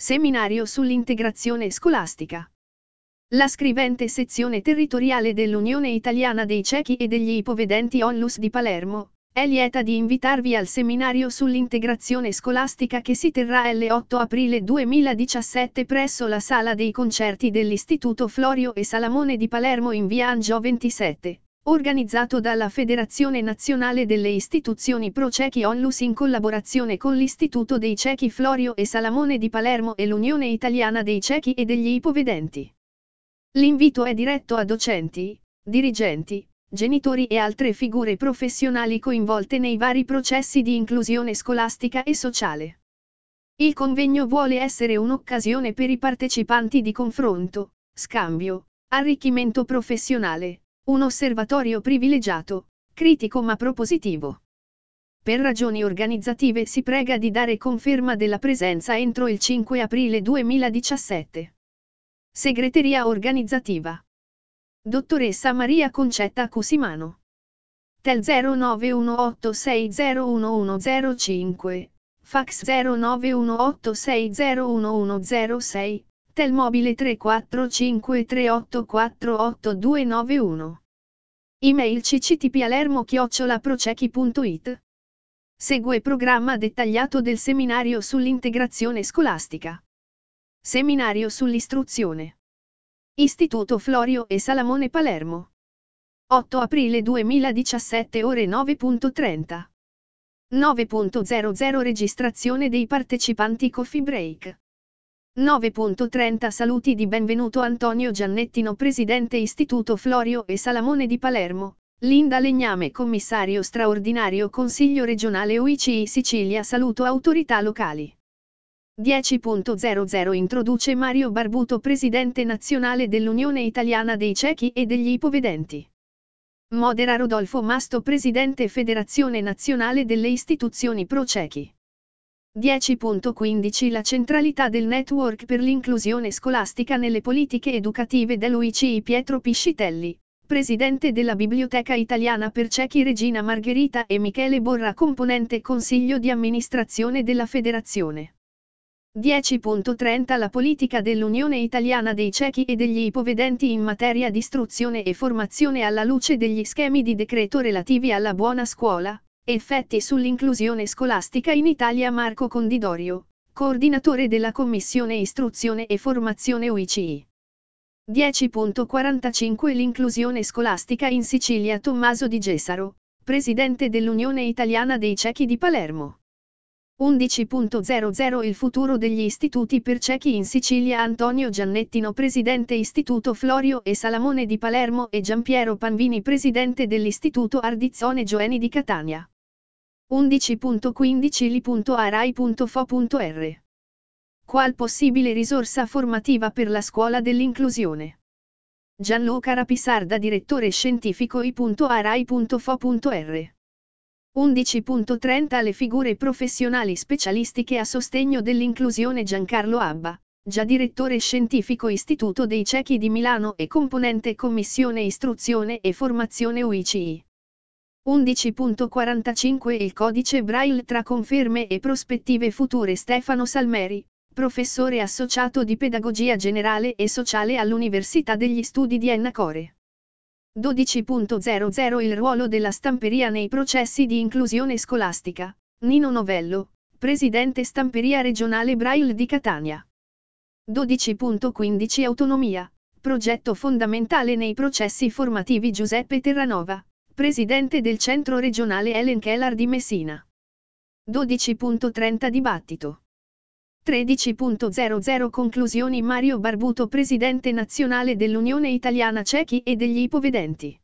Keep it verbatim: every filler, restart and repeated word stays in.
Seminario sull'integrazione scolastica. La scrivente sezione territoriale dell'Unione Italiana dei Ciechi e degli Ipovedenti Onlus di Palermo è lieta di invitarvi al seminario sull'integrazione scolastica che si terrà l'otto aprile duemiladiciassette presso la sala dei concerti dell'Istituto Florio e Salamone di Palermo in via Angio ventisette, organizzato dalla Federazione Nazionale delle Istituzioni Pro Ciechi Onlus in collaborazione con l'Istituto dei Ciechi Florio e Salamone di Palermo e l'Unione Italiana dei Ciechi e degli Ipovedenti. L'invito è diretto a docenti, dirigenti, genitori e altre figure professionali coinvolte nei vari processi di inclusione scolastica e sociale. Il convegno vuole essere un'occasione per i partecipanti di confronto, scambio, arricchimento professionale, un osservatorio privilegiato, critico ma propositivo. Per ragioni organizzative si prega di dare conferma della presenza entro il cinque aprile duemiladiciassette. Segreteria organizzativa. Dottoressa Maria Concetta Cusimano. Tel zero nove uno otto sei zero uno uno zero cinque, fax zero nove uno otto sei zero uno uno zero sei, tel mobile tre quattro cinque tre otto quattro otto due nove uno. Email cctpalermo chiocciola procechi punto it. Segue programma dettagliato del seminario sull'integrazione scolastica. Seminario sull'istruzione. Istituto Florio e Salamone Palermo. otto aprile duemiladiciassette ore nove e trenta. nove e zero zero Registrazione dei partecipanti Coffee Break. nove e trenta Saluti di benvenuto Antonio Giannettino Presidente Istituto Florio e Salamone di Palermo, Linda Legname Commissario straordinario Consiglio regionale U I C I Sicilia Saluto autorità locali. dieci e zero zero Introduce Mario Barbuto Presidente Nazionale dell'Unione Italiana dei Ciechi e degli Ipovedenti. Modera Rodolfo Masto Presidente Federazione Nazionale delle Istituzioni Pro Ciechi. dieci e quindici La centralità del network per l'inclusione scolastica nelle politiche educative dell'U I C I Pietro Piscitelli, Presidente della Biblioteca Italiana per Ciechi Regina Margherita e Michele Borra Componente Consiglio di Amministrazione della Federazione. dieci e trenta La politica dell'Unione Italiana dei Ciechi e degli Ipovedenti in materia di istruzione e formazione alla luce degli schemi di decreto relativi alla buona scuola, effetti sull'inclusione scolastica in Italia Marco Condidorio, coordinatore della Commissione Istruzione e Formazione U I C I. dieci e quarantacinque L'inclusione scolastica in Sicilia Tommaso Di Gessaro, Presidente dell'Unione Italiana dei Ciechi di Palermo. undici e zero zero Il futuro degli istituti per ciechi in Sicilia Antonio Giannettino Presidente Istituto Florio e Salamone di Palermo e Giampiero Panvini Presidente dell'Istituto Ardizzone Gioeni di Catania. undici e quindici li.arai punto fo punto erre. Qual possibile risorsa formativa per la scuola dell'inclusione? Gianluca Rapisarda Direttore Scientifico i.arai punto fo punto erre. undici e trenta Le figure professionali specialistiche a sostegno dell'inclusione Giancarlo Abba, già direttore scientifico Istituto dei Ciechi di Milano e componente Commissione Istruzione e Formazione U I C I. undici e quarantacinque Il codice Braille tra conferme e prospettive future Stefano Salmeri, professore associato di Pedagogia Generale e Sociale all'Università degli Studi di Ennacore. dodici e zero zero Il ruolo della stamperia nei processi di inclusione scolastica, Nino Novello, Presidente Stamperia Regionale Braille di Catania. dodici e quindici Autonomia, progetto fondamentale nei processi formativi Giuseppe Terranova, Presidente del Centro Regionale Ellen Keller di Messina. dodici e trenta Dibattito. tredici e zero zero Conclusioni Mario Barbuto Presidente Nazionale dell'Unione Italiana Ciechi e degli Ipovedenti.